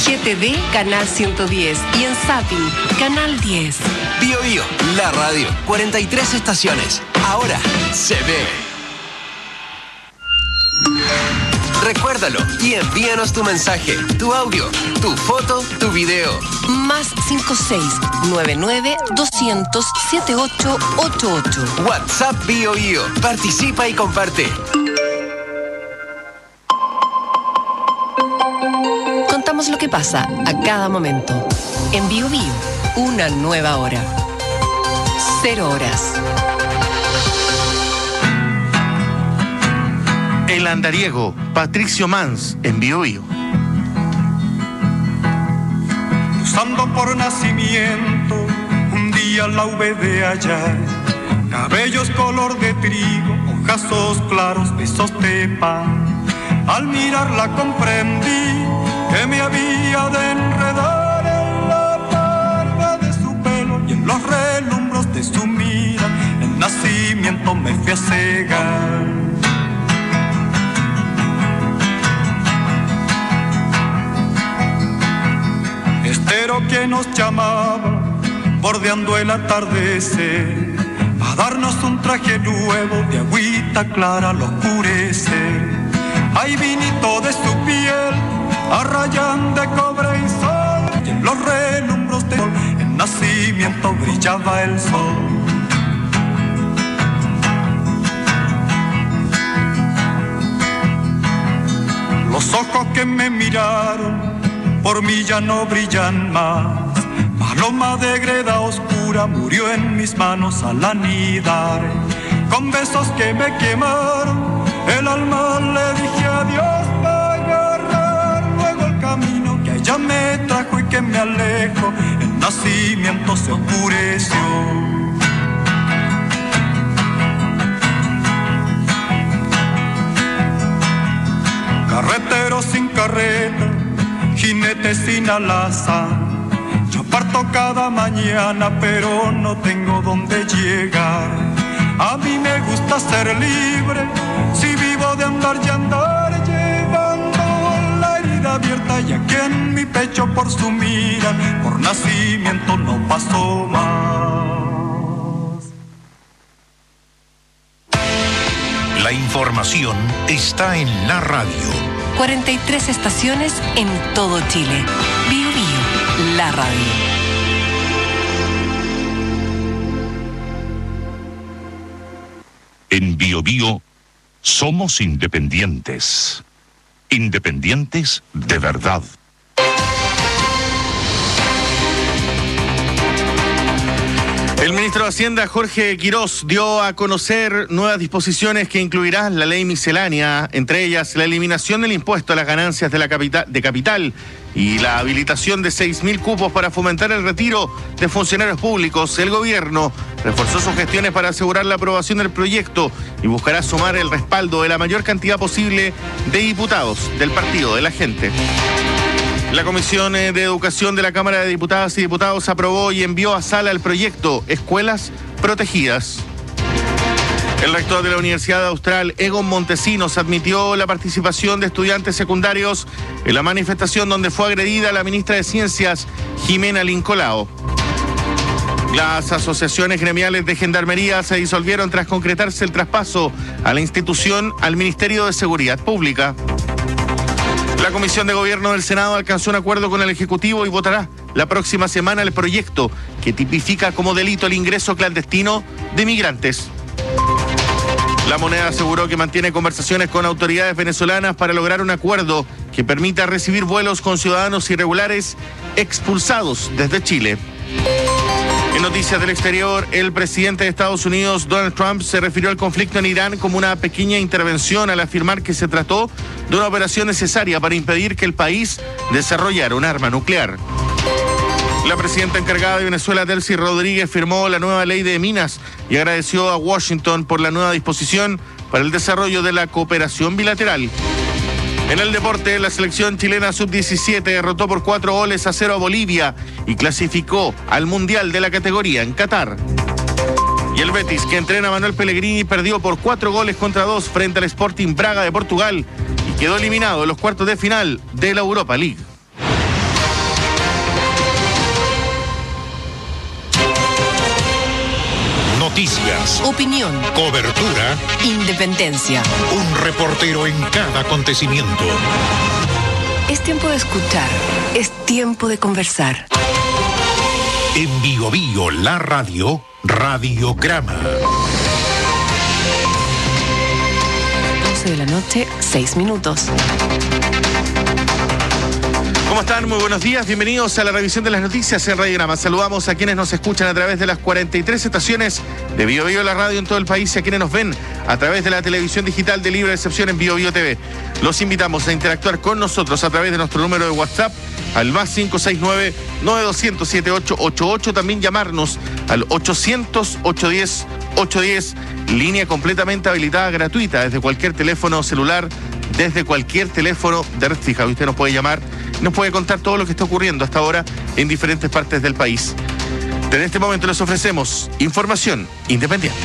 GTV, Canal 110 y en Zapping, Canal 10. Bio Bio, la radio, 43 estaciones. Ahora se ve. Recuérdalo y envíanos tu mensaje, tu audio, tu foto, tu video. Más 56-99-200-7888. WhatsApp Bio Bio. Participa y comparte. Contamos lo que pasa a cada momento. En Bio Bio, una nueva hora. 0 horas. El andariego, Patricio Mans, en Bio Bio. Cruzando por nacimiento, un día la hube de hallar. Cabellos color de trigo, ojazos claros, besos de pan. Al mirarla comprendí que me había de enredar en la barba de su pelo y en los relumbros de su mira. El nacimiento me fui a cegar. Estero que nos llamaba, bordeando el atardecer, a darnos un traje nuevo de agüita clara al oscurecer. Hay vinito de su piel, a rayán de cobre y sol, y en los relumbros de sol, el nacimiento brillaba el sol. Los ojos que me miraron por mí ya no brillan más. Paloma de greda oscura murió en mis manos al anidar. Con besos que me quemaron, el alma le dije adiós para agarrar luego el camino que ella me trajo y que me alejo. El nacimiento se oscureció. Carretero sin carreta, jinete sin alazán. Yo parto cada mañana, pero no tengo dónde llegar. A mí me gusta ser libre, si vivo de andar y andar, llevando la herida abierta y aquí en mi pecho por su mira, por nacimiento no pasó más. La información está en la radio. 43 estaciones en todo Chile. Bio Bio, la radio. En Bio Bio somos independientes. Independientes de verdad. El ministro de Hacienda, Jorge Quirós, dio a conocer nuevas disposiciones que incluirán la ley miscelánea, entre ellas la eliminación del impuesto a las ganancias de capital y la habilitación de 6.000 cupos para fomentar el retiro de funcionarios públicos. El gobierno reforzó sus gestiones para asegurar la aprobación del proyecto y buscará sumar el respaldo de la mayor cantidad posible de diputados del Partido de la Gente. La Comisión de Educación de la Cámara de Diputadas y Diputados aprobó y envió a sala el proyecto Escuelas Protegidas. El rector de la Universidad Austral, Egon Montesinos, admitió la participación de estudiantes secundarios en la manifestación donde fue agredida la ministra de Ciencias, Jimena Lincolao. Las asociaciones gremiales de Gendarmería se disolvieron tras concretarse el traspaso a la institución al Ministerio de Seguridad Pública. La Comisión de Gobierno del Senado alcanzó un acuerdo con el Ejecutivo y votará la próxima semana el proyecto que tipifica como delito el ingreso clandestino de migrantes. La Moneda aseguró que mantiene conversaciones con autoridades venezolanas para lograr un acuerdo que permita recibir vuelos con ciudadanos irregulares expulsados desde Chile. En noticias del exterior, el presidente de Estados Unidos, Donald Trump, se refirió al conflicto en Irán como una pequeña intervención al afirmar que se trató de una operación necesaria para impedir que el país desarrollara un arma nuclear. La presidenta encargada de Venezuela, Delcy Rodríguez, firmó la nueva ley de minas y agradeció a Washington por la nueva disposición para el desarrollo de la cooperación bilateral. En el deporte, la selección chilena sub-17 derrotó por 4-0 a Bolivia y clasificó al Mundial de la categoría en Qatar. Y el Betis, que entrena a Manuel Pellegrini, perdió por 4-2 frente al Sporting Braga de Portugal y quedó eliminado en los cuartos de final de la Europa League. Noticias, Opinión. cobertura, Independencia. un reportero en cada acontecimiento. Es tiempo de escuchar. Es tiempo de conversar. En Bio Bio, la radio, Radiograma. 12 de la noche, 6 minutos. ¿Cómo están? Muy buenos días. Bienvenidos a la revisión de las noticias en Radiograma. Saludamos a quienes nos escuchan a través de las 43 estaciones de Bio Bio, la radio en todo el país, y a quienes nos ven a través de la televisión digital de libre recepción en Bio Bio TV. Los invitamos a interactuar con nosotros a través de nuestro número de WhatsApp al más 569-9200-7888. También llamarnos al 800-810-810, línea completamente habilitada, gratuita, desde cualquier teléfono celular, desde cualquier teléfono de red fija. Usted nos puede llamar, nos puede contar todo lo que está ocurriendo hasta ahora en diferentes partes del país. Desde este momento les ofrecemos información independiente.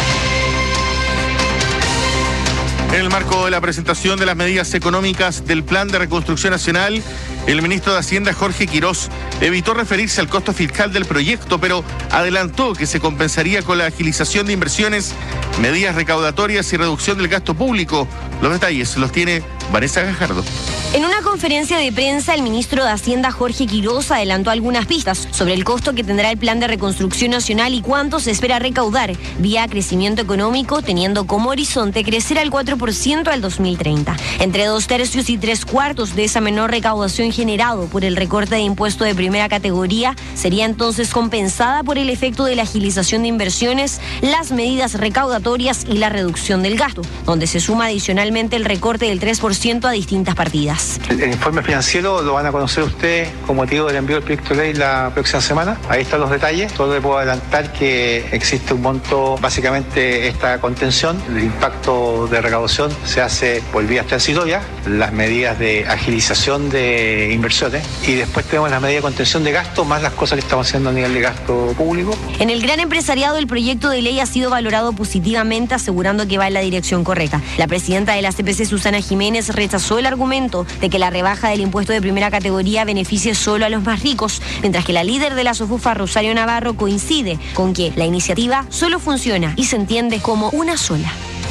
En el marco de la presentación de las medidas económicas del Plan de Reconstrucción Nacional, el ministro de Hacienda, Jorge Quirós, evitó referirse al costo fiscal del proyecto, pero adelantó que se compensaría con la agilización de inversiones, medidas recaudatorias y reducción del gasto público. Los detalles los tiene Vanessa Gajardo. En una conferencia de prensa, el ministro de Hacienda, Jorge Quirós, adelantó algunas pistas sobre el costo que tendrá el Plan de Reconstrucción Nacional y cuánto se espera recaudar vía crecimiento económico, teniendo como horizonte crecer al 4% al 2030. Entre 2/3 y 3/4 de esa menor recaudación generado por el recorte de impuesto de primera categoría sería entonces compensada por el efecto de la agilización de inversiones, las medidas recaudatorias y la reducción del gasto, donde se suma adicionalmente el recorte del 3% a distintas partidas. El informe financiero lo van a conocer ustedes con motivo del envío del proyecto de ley la próxima semana. Ahí están los detalles. Solo le puedo adelantar que existe un monto, básicamente esta contención, el impacto de recaudación se hace por vías transitorias, las medidas de agilización de inversiones y después tenemos las medidas de contención de gasto más las cosas que estamos haciendo a nivel de gasto público. En el gran empresariado, el proyecto de ley ha sido valorado positivamente, asegurando que va en la dirección correcta. La presidenta de la CPC, Susana Jiménez, rechazó el argumento de que la rebaja del impuesto de primera categoría beneficie solo a los más ricos, mientras que la líder de la SOFUFA, Rosario Navarro, coincide con que la iniciativa solo funciona y se entiende como una sola.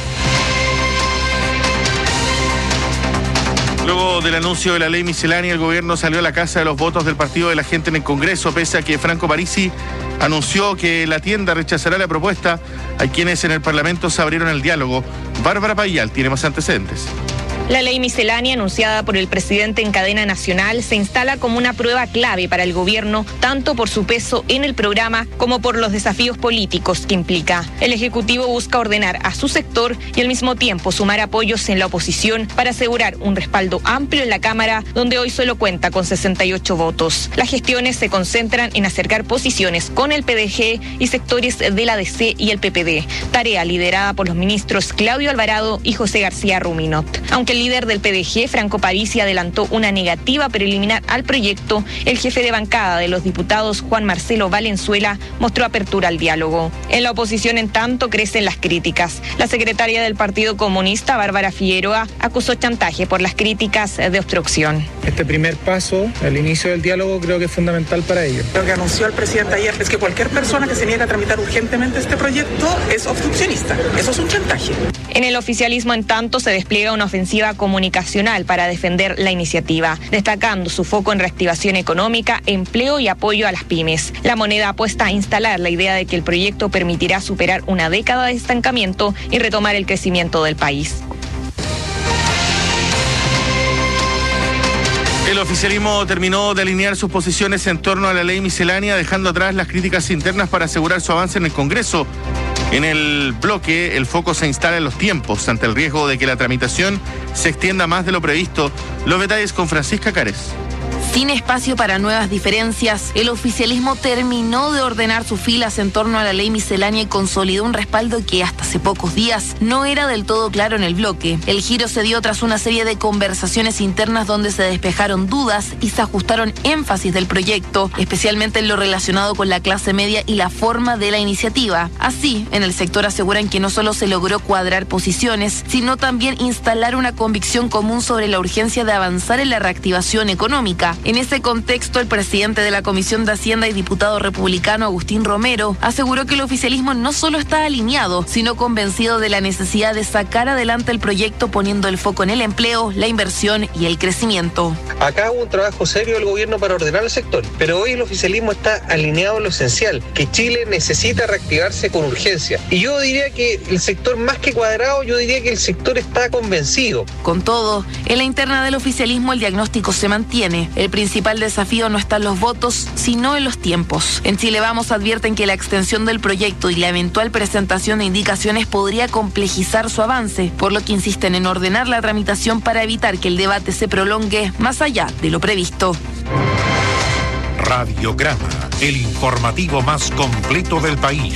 Luego del anuncio de la ley miscelánea, el gobierno salió a la casa de los votos del partido de la gente en el Congreso, pese a que Franco Parisi anunció que la tienda rechazará la propuesta. Hay quienes en el Parlamento se abrieron al diálogo. Bárbara Payal tiene más antecedentes. La ley miscelánea anunciada por el presidente en cadena nacional se instala como una prueba clave para el gobierno, tanto por su peso en el programa como por los desafíos políticos que implica. El Ejecutivo busca ordenar a su sector y al mismo tiempo sumar apoyos en la oposición para asegurar un respaldo amplio en la Cámara, donde hoy solo cuenta con 68 votos. Las gestiones se concentran en acercar posiciones con el PDG y sectores de la DC y el PPD, tarea liderada por los ministros Claudio Alvarado y José García Ruminot. Aunque el líder del PDG, Franco Parisi, adelantó una negativa preliminar al proyecto, el jefe de bancada de los diputados, Juan Marcelo Valenzuela, mostró apertura al diálogo. En la oposición, en tanto, crecen las críticas. La secretaria del Partido Comunista, Bárbara Figueroa, acusó chantaje por las críticas de obstrucción. Este primer paso, el inicio del diálogo, creo que es fundamental para ello. Lo que anunció el presidente ayer es que cualquier persona que se niega a tramitar urgentemente este proyecto es obstruccionista. Eso es un chantaje. En el oficialismo, en tanto, se despliega una ofensiva comunicacional para defender la iniciativa, destacando su foco en reactivación económica, empleo y apoyo a las pymes. La Moneda apuesta a instalar la idea de que el proyecto permitirá superar una década de estancamiento y retomar el crecimiento del país. El oficialismo terminó de alinear sus posiciones en torno a la ley miscelánea, dejando atrás las críticas internas para asegurar su avance en el Congreso. En el bloque, el foco se instala en los tiempos, ante el riesgo de que la tramitación se extienda más de lo previsto. Los detalles con Francisca Cárez. Sin espacio para nuevas diferencias, el oficialismo terminó de ordenar sus filas en torno a la ley miscelánea y consolidó un respaldo que hasta hace pocos días no era del todo claro en el bloque. El giro se dio tras una serie de conversaciones internas donde se despejaron dudas y se ajustaron énfasis del proyecto, especialmente en lo relacionado con la clase media y la forma de la iniciativa. Así, en el sector aseguran que no solo se logró cuadrar posiciones, sino también instalar una convicción común sobre la urgencia de avanzar en la reactivación económica. En ese contexto, el presidente de la Comisión de Hacienda y diputado republicano Agustín Romero aseguró que el oficialismo no solo está alineado, sino convencido de la necesidad de sacar adelante el proyecto poniendo el foco en el empleo, la inversión y el crecimiento. Acá hubo un trabajo serio del gobierno para ordenar el sector, pero hoy el oficialismo está alineado en lo esencial, que Chile necesita reactivarse con urgencia. Y yo diría que el sector, más que cuadrado, yo diría que el sector está convencido. Con todo, en la interna del oficialismo el diagnóstico se mantiene. El principal desafío no está en los votos, sino en los tiempos. En Chile Vamos advierten que la extensión del proyecto y la eventual presentación de indicaciones podría complejizar su avance, por lo que insisten en ordenar la tramitación para evitar que el debate se prolongue más allá de lo previsto. Radiograma, el informativo más completo del país.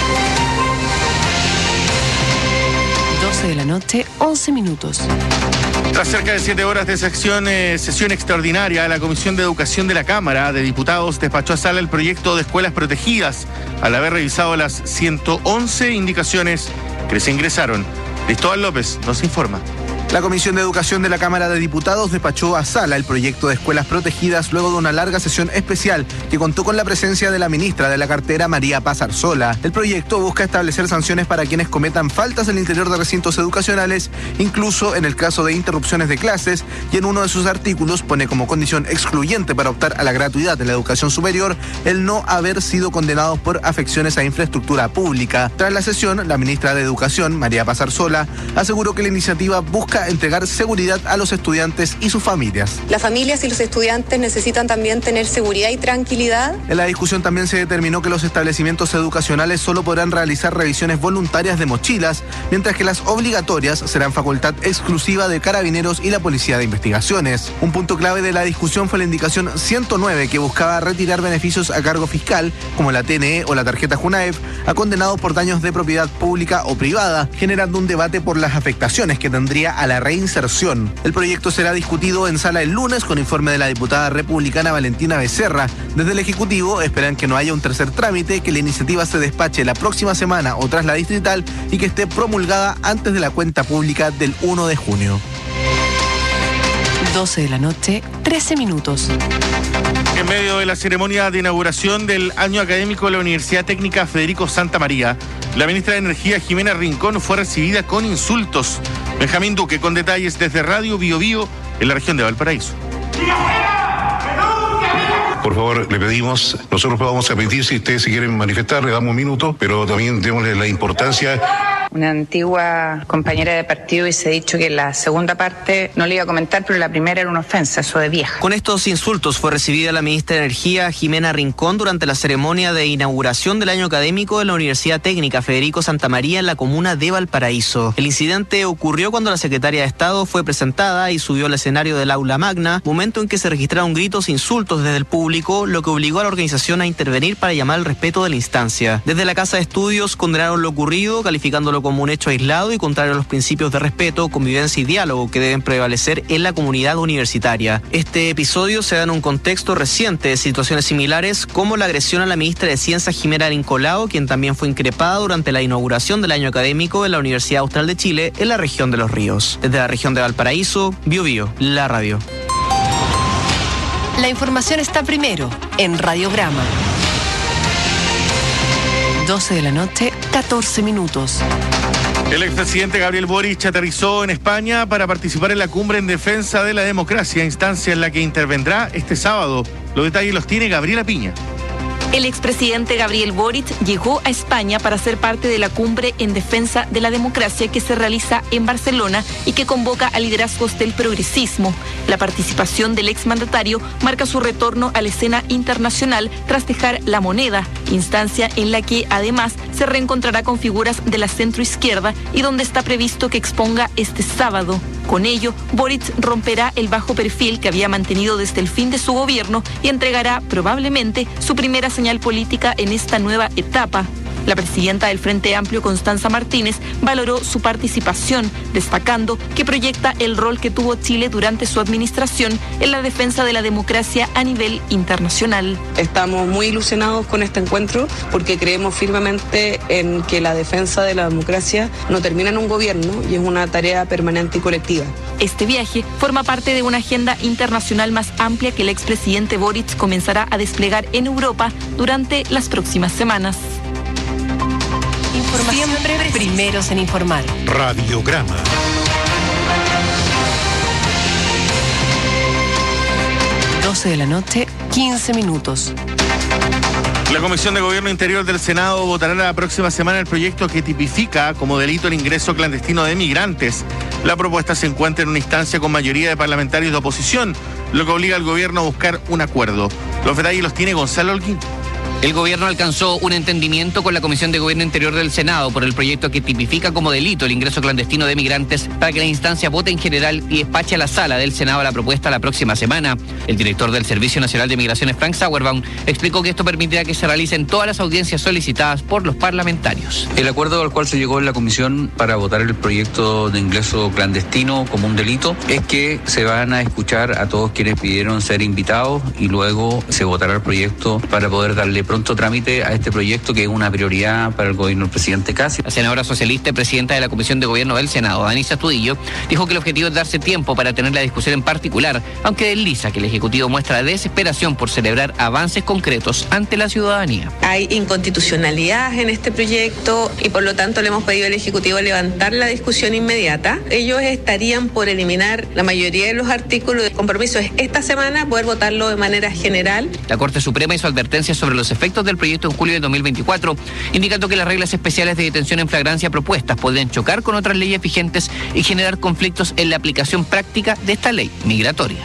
12 de la noche, 11 minutos. Tras cerca de 7 horas de sesión extraordinaria, la Comisión de Educación de la Cámara de Diputados despachó a sala el proyecto de escuelas protegidas, al haber revisado las 111 indicaciones que les ingresaron. Cristóbal López nos informa. La Comisión de Educación de la Cámara de Diputados despachó a sala el proyecto de escuelas protegidas luego de una larga sesión especial que contó con la presencia de la ministra de la cartera, María Paz Arzola. El proyecto busca establecer sanciones para quienes cometan faltas al interior de recintos educacionales, incluso en el caso de interrupciones de clases, y en uno de sus artículos pone como condición excluyente para optar a la gratuidad de la educación superior el no haber sido condenados por afecciones a infraestructura pública. Tras la sesión, la ministra de Educación, María Paz Arzola, aseguró que la iniciativa busca entregar seguridad a los estudiantes y sus familias. Las familias y los estudiantes necesitan también tener seguridad y tranquilidad. En la discusión también se determinó que los establecimientos educacionales solo podrán realizar revisiones voluntarias de mochilas, mientras que las obligatorias serán facultad exclusiva de Carabineros y la Policía de Investigaciones. Un punto clave de la discusión fue la indicación 109, que buscaba retirar beneficios a cargo fiscal, como la TNE o la tarjeta Junaef, a condenados por daños de propiedad pública o privada, generando un debate por las afectaciones que tendría a la reinserción. El proyecto será discutido en sala el lunes con informe de la diputada republicana Valentina Becerra. Desde el Ejecutivo esperan que no haya un tercer trámite, que la iniciativa se despache la próxima semana o tras la distrital y que esté promulgada antes de la cuenta pública del 1 de junio. 12 de la noche, 13 minutos. En medio de la ceremonia de inauguración del año académico de la Universidad Técnica Federico Santa María, la ministra de Energía, Jimena Rincón, fue recibida con insultos. Benjamín Duque, con detalles desde Radio Bio Bio, en la región de Valparaíso. Por favor, le pedimos, nosotros vamos a pedir, si ustedes se quieren manifestar, le damos un minuto, pero también démosle la importancia. Una antigua compañera de partido y se ha dicho que la segunda parte no le iba a comentar, pero la primera era una ofensa, eso de vieja. Con estos insultos fue recibida la ministra de Energía, Jimena Rincón, durante la ceremonia de inauguración del año académico de la Universidad Técnica Federico Santa María en la comuna de Valparaíso. El incidente ocurrió cuando la secretaria de Estado fue presentada y subió al escenario del aula magna, momento en que se registraron gritos e insultos desde el público, lo que obligó a la organización a intervenir para llamar al respeto de la instancia. Desde la Casa de Estudios condenaron lo ocurrido, calificándolo como un hecho aislado y contrario a los principios de respeto, convivencia y diálogo que deben prevalecer en la comunidad universitaria. Este episodio se da en un contexto reciente de situaciones similares, como la agresión a la ministra de Ciencias, Jimena Rincolao, quien también fue increpada durante la inauguración del año académico de la Universidad Austral de Chile en la región de Los Ríos. Desde la región de Valparaíso, Bio Bio, la radio. La información está primero en Radiograma. 12 de la noche, 14 minutos. El expresidente Gabriel Boric aterrizó en España para participar en la cumbre en defensa de la democracia, instancia en la que intervendrá este sábado. Los detalles los tiene Gabriela Piña. El expresidente Gabriel Boric llegó a España para ser parte de la cumbre en defensa de la democracia que se realiza en Barcelona y que convoca a liderazgos del progresismo. La participación del exmandatario marca su retorno a la escena internacional tras dejar La Moneda, instancia en la que además se reencontrará con figuras de la centroizquierda y donde está previsto que exponga este sábado. Con ello, Boric romperá el bajo perfil que había mantenido desde el fin de su gobierno y entregará probablemente su primera señal política en esta nueva etapa. La presidenta del Frente Amplio, Constanza Martínez, valoró su participación, destacando que proyecta el rol que tuvo Chile durante su administración en la defensa de la democracia a nivel internacional. Estamos muy ilusionados con este encuentro porque creemos firmemente en que la defensa de la democracia no termina en un gobierno y es una tarea permanente y colectiva. Este viaje forma parte de una agenda internacional más amplia que el expresidente Boric comenzará a desplegar en Europa durante las próximas semanas. Información siempre primeros en informar. Radiograma. De la noche, 15 minutos. La Comisión de Gobierno Interior del Senado votará la próxima semana el proyecto que tipifica como delito el ingreso clandestino de migrantes. La propuesta se encuentra en una instancia con mayoría de parlamentarios de oposición, lo que obliga al gobierno a buscar un acuerdo. Los detalles los tiene Gonzalo Holguín. El gobierno alcanzó un entendimiento con la Comisión de Gobierno Interior del Senado por el proyecto que tipifica como delito el ingreso clandestino de migrantes para que la instancia vote en general y despache a la sala del Senado la propuesta la próxima semana. El director del Servicio Nacional de Migraciones, Frank Sauerbaum, explicó que esto permitirá que se realicen todas las audiencias solicitadas por los parlamentarios. El acuerdo al cual se llegó en la Comisión para votar el proyecto de ingreso clandestino como un delito es que se van a escuchar a todos quienes pidieron ser invitados y luego se votará el proyecto para poder darle pronto trámite a este proyecto que es una prioridad para el gobierno del presidente Cassi. La senadora socialista y presidenta de la Comisión de Gobierno del Senado, Danisa Astudillo, dijo que el objetivo es darse tiempo para tener la discusión en particular, aunque desliza que el Ejecutivo muestra desesperación por celebrar avances concretos ante la ciudadanía. Hay inconstitucionalidad en este proyecto y por lo tanto le hemos pedido al Ejecutivo levantar la discusión inmediata. Ellos estarían por eliminar la mayoría de los artículos. El compromiso es esta semana poder votarlo de manera general. La Corte Suprema hizo advertencias sobre los efectos del proyecto en julio de 2024, indicando que las reglas especiales de detención en flagrancia propuestas podrían chocar con otras leyes vigentes y generar conflictos en la aplicación práctica de esta ley migratoria.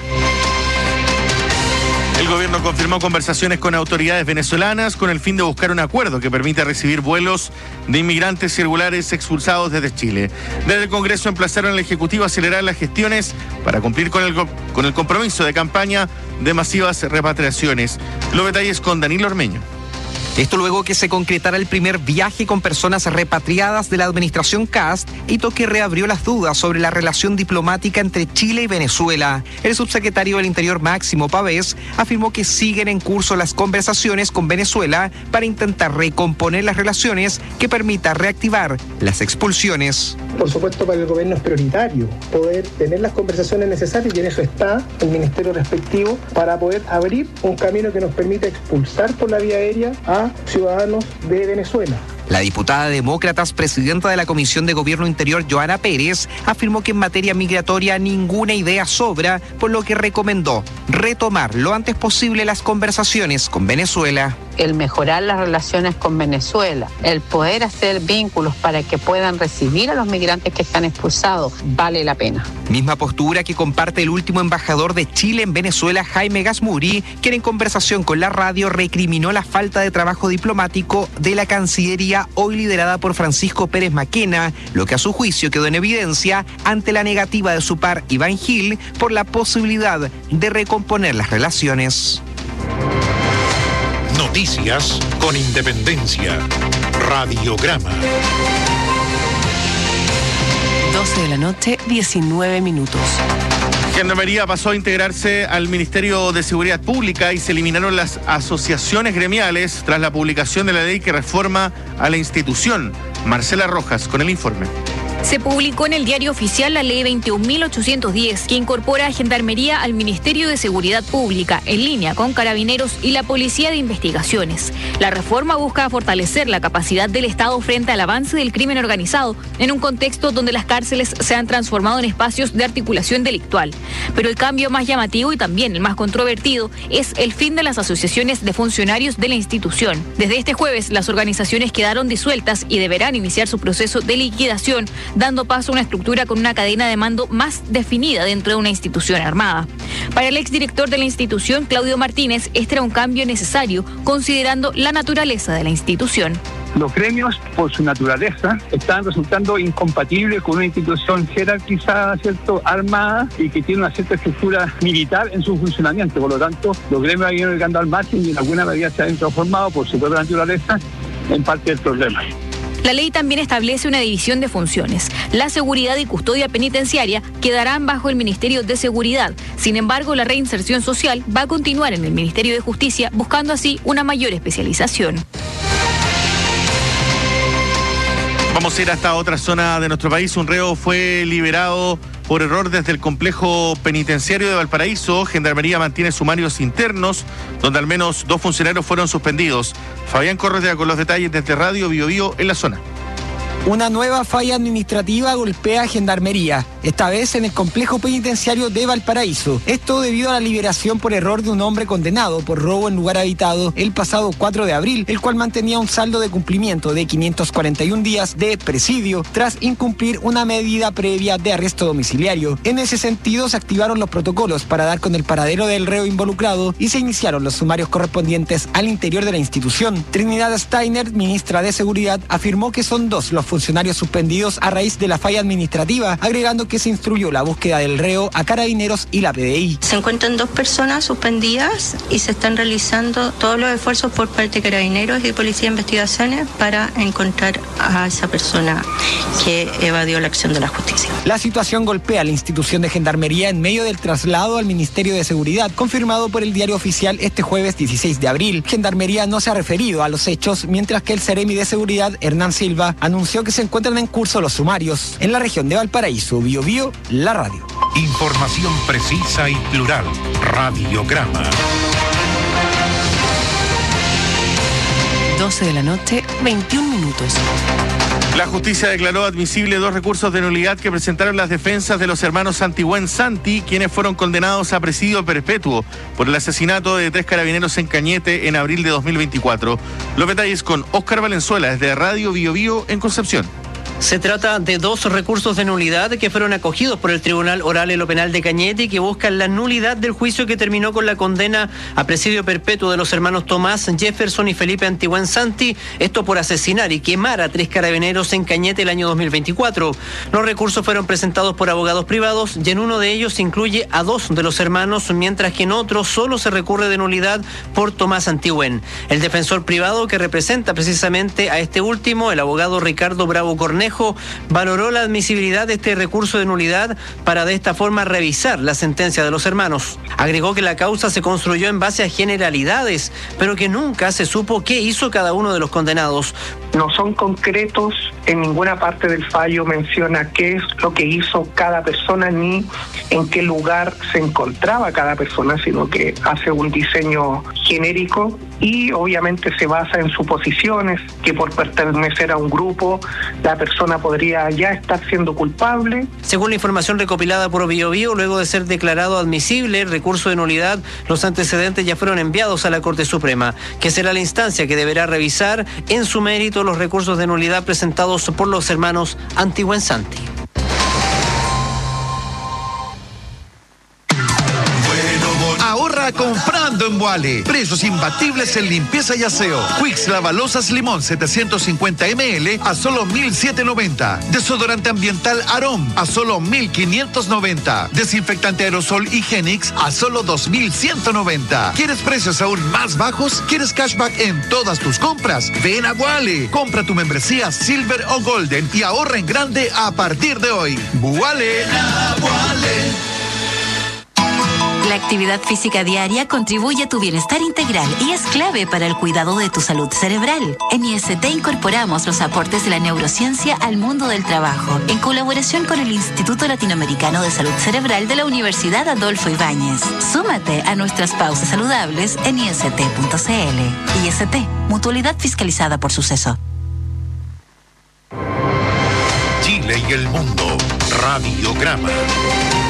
El gobierno confirmó conversaciones con autoridades venezolanas con el fin de buscar un acuerdo que permita recibir vuelos de inmigrantes irregulares expulsados desde Chile. Desde el Congreso emplazaron al Ejecutivo a acelerar las gestiones para cumplir con el compromiso de campaña de masivas repatriaciones. Los detalles con Danilo Ormeño. Esto luego que se concretara el primer viaje con personas repatriadas de la administración Kast, hito que reabrió las dudas sobre la relación diplomática entre Chile y Venezuela. El subsecretario del Interior, Máximo Pavés, afirmó que siguen en curso las conversaciones con Venezuela para intentar recomponer las relaciones que permita reactivar las expulsiones. Por supuesto, para el gobierno es prioritario poder tener las conversaciones necesarias y en eso está el ministerio respectivo para poder abrir un camino que nos permita expulsar por la vía aérea a ciudadanos de Venezuela. La diputada demócratas, presidenta de la Comisión de Gobierno Interior, Joana Pérez, afirmó que en materia migratoria ninguna idea sobra, por lo que recomendó retomar lo antes posible las conversaciones con Venezuela. El mejorar las relaciones con Venezuela, el poder hacer vínculos para que puedan recibir a los migrantes que están expulsados, vale la pena. Misma postura que comparte el último embajador de Chile en Venezuela, Jaime Gasmuri, quien en conversación con la radio recriminó la falta de trabajo diplomático de la Cancillería hoy liderada por Francisco Pérez Maquena, lo que a su juicio quedó en evidencia ante la negativa de su par Iván Gil por la posibilidad de recomponer las relaciones. Noticias con independencia. Radiograma. 12 de la noche, 19 minutos. Gendarmería pasó a integrarse al Ministerio de Seguridad Pública y se eliminaron las asociaciones gremiales tras la publicación de la ley que reforma a la institución. Marcela Rojas con el informe. Se publicó en el Diario Oficial la Ley 21.810, que incorpora a Gendarmería al Ministerio de Seguridad Pública, en línea con Carabineros y la Policía de Investigaciones. La reforma busca fortalecer la capacidad del Estado frente al avance del crimen organizado, en un contexto donde las cárceles se han transformado en espacios de articulación delictual. Pero el cambio más llamativo y también el más controvertido es el fin de las asociaciones de funcionarios de la institución. Desde este jueves, las organizaciones quedaron disueltas y deberán iniciar su proceso de liquidación, dando paso a una estructura con una cadena de mando más definida dentro de una institución armada. Para el exdirector de la institución, Claudio Martínez, este era un cambio necesario, considerando la naturaleza de la institución. Los gremios, por su naturaleza, están resultando incompatibles con una institución jerarquizada, ¿cierto?, armada y que tiene una cierta estructura militar en su funcionamiento. Por lo tanto, los gremios han ido llegando al margen y en alguna medida se han transformado por su propia naturaleza en parte del problema. La ley también establece una división de funciones. La seguridad y custodia penitenciaria quedarán bajo el Ministerio de Seguridad. Sin embargo, la reinserción social va a continuar en el Ministerio de Justicia, buscando así una mayor especialización. Vamos a ir hasta otra zona de nuestro país. Un reo fue liberado por error desde el complejo penitenciario de Valparaíso. Gendarmería mantiene sumarios internos, donde al menos 2 funcionarios fueron suspendidos. Fabián Correa con los detalles desde Radio Bio Bio en la zona. Una nueva falla administrativa golpea a Gendarmería, esta vez en el complejo penitenciario de Valparaíso. Esto debido a la liberación por error de un hombre condenado por robo en lugar habitado el pasado 4 de abril, el cual mantenía un saldo de cumplimiento de 541 días de presidio tras incumplir una medida previa de arresto domiciliario. En ese sentido, se activaron los protocolos para dar con el paradero del reo involucrado y se iniciaron los sumarios correspondientes al interior de la institución. Trinidad Steiner, ministra de Seguridad, afirmó que son 2 los funcionarios suspendidos a raíz de la falla administrativa, agregando que se instruyó la búsqueda del reo a Carabineros y la PDI. Se encuentran 2 personas suspendidas y se están realizando todos los esfuerzos por parte de Carabineros y Policía de Investigaciones para encontrar a esa persona que evadió la acción de la justicia. La situación golpea a la institución de Gendarmería en medio del traslado al Ministerio de Seguridad, confirmado por el Diario Oficial este jueves 16 de abril. Gendarmería no se ha referido a los hechos, mientras que el Seremi de Seguridad, Hernán Silva, anunció que se encuentran en curso los sumarios. En la región de Valparaíso, Bio Bio, la radio. Información precisa y plural. Radiograma. 12 de la noche, 21 minutos. La justicia declaró admisible 2 recursos de nulidad que presentaron las defensas de los hermanos Santibuen Santi, quienes fueron condenados a presidio perpetuo por el asesinato de 3 carabineros en Cañete en abril de 2024. Los detalles con Óscar Valenzuela desde Radio Bio Bio en Concepción. Se trata de 2 recursos de nulidad que fueron acogidos por el Tribunal Oral en lo Penal de Cañete y que buscan la nulidad del juicio que terminó con la condena a presidio perpetuo de los hermanos Tomás, Jefferson y Felipe Antibuen Santi, esto por asesinar y quemar a 3 carabineros en Cañete el año 2024. Los recursos fueron presentados por abogados privados y en uno de ellos se incluye a 2 de los hermanos, mientras que en otro solo se recurre de nulidad por Tomás Antibuen. El defensor privado que representa precisamente a este último, el abogado Ricardo Bravo Cornejo, valoró la admisibilidad de este recurso de nulidad para de esta forma revisar la sentencia de los hermanos. Agregó que la causa se construyó en base a generalidades, pero que nunca se supo qué hizo cada uno de los condenados. No son concretos, en ninguna parte del fallo menciona qué es lo que hizo cada persona ni en qué lugar se encontraba cada persona, sino que hace un diseño genérico y obviamente se basa en suposiciones que por pertenecer a un grupo la persona podría ya estar siendo culpable. Según la información recopilada por Bio Bio, luego de ser declarado admisible el recurso de nulidad, los antecedentes ya fueron enviados a la Corte Suprema, que será la instancia que deberá revisar en su mérito los recursos de nulidad presentados por los hermanos Antibuen Santi. Comprando en Wally. Precios imbatibles en limpieza y aseo. Quicks Lavalosas Limón 750 ml a solo 1.790. Desodorante ambiental Arom a solo 1.590. Desinfectante aerosol Higienix a solo 2.190. ¿Quieres precios aún más bajos? ¿Quieres cashback en todas tus compras? Ven a Wally. Compra tu membresía Silver o Golden y ahorra en grande a partir de hoy. Wally. La actividad física diaria contribuye a tu bienestar integral y es clave para el cuidado de tu salud cerebral. En IST incorporamos los aportes de la neurociencia al mundo del trabajo, en colaboración con el Instituto Latinoamericano de Salud Cerebral de la Universidad Adolfo Ibáñez. Súmate a nuestras pausas saludables en ist.cl. IST, mutualidad fiscalizada por Suceso. Chile y el mundo. Radiograma.